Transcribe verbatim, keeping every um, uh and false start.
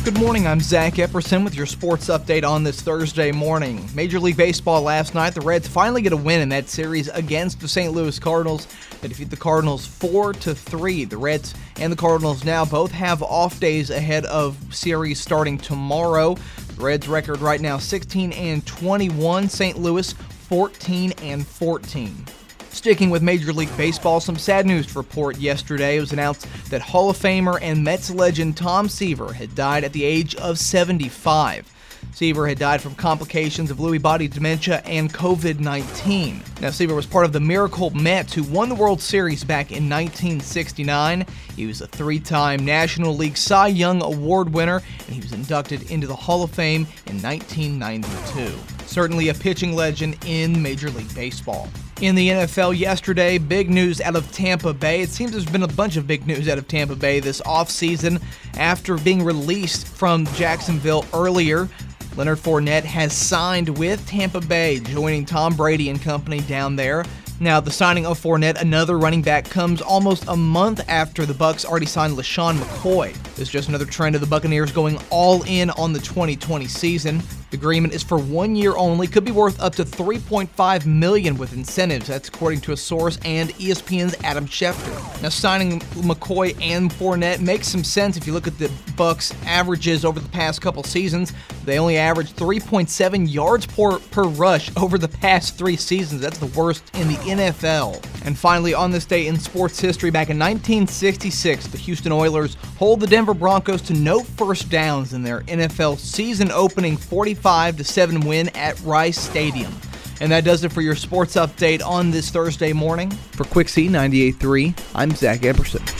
Good morning, I'm Zach Epperson with your sports update on this Thursday morning. Major League Baseball last night, the Reds finally get a win in that series against the Saint Louis Cardinals. They defeat the Cardinals four to three. The Reds and the Cardinals now both have off days ahead of series starting tomorrow. The Reds record right now sixteen and twenty-one, Saint Louis fourteen and fourteen. Sticking with Major League Baseball, some sad news to report yesterday. It was announced that Hall of Famer and Mets legend Tom Seaver had died at the age of seventy-five. Seaver had died from complications of Lewy body dementia and covid nineteen. Now, Seaver was part of the Miracle Mets, who won the World Series back in nineteen sixty-nine. He was a three-time National League Cy Young Award winner, and he was inducted into the Hall of Fame in nineteen ninety-two. Certainly a pitching legend in Major League Baseball. In the N F L yesterday, big news out of Tampa Bay. It seems there's been a bunch of big news out of Tampa Bay this offseason. After being released from Jacksonville earlier, Leonard Fournette has signed with Tampa Bay, joining Tom Brady and company down there. Now, the signing of Fournette, another running back, comes almost a month after the Bucs already signed LeSean McCoy. This is just another trend of the Buccaneers going all in on the twenty twenty season. The agreement is for one year only, could be worth up to three point five million dollars with incentives. That's according to a source and E S P N's Adam Schefter. Now, signing McCoy and Fournette makes some sense if you look at the Bucs' averages over the past couple seasons. They only averaged three point seven yards per, per rush over the past three seasons. That's the worst in the N F L. And finally, on this day in sports history, back in nineteen sixty-six, the Houston Oilers hold the Denver Broncos to no first downs in their N F L season-opening forty-five to seven win at Rice Stadium. And that does it for your sports update on this Thursday morning. For Quick C ninety-eight point three, I'm Zach Epperson.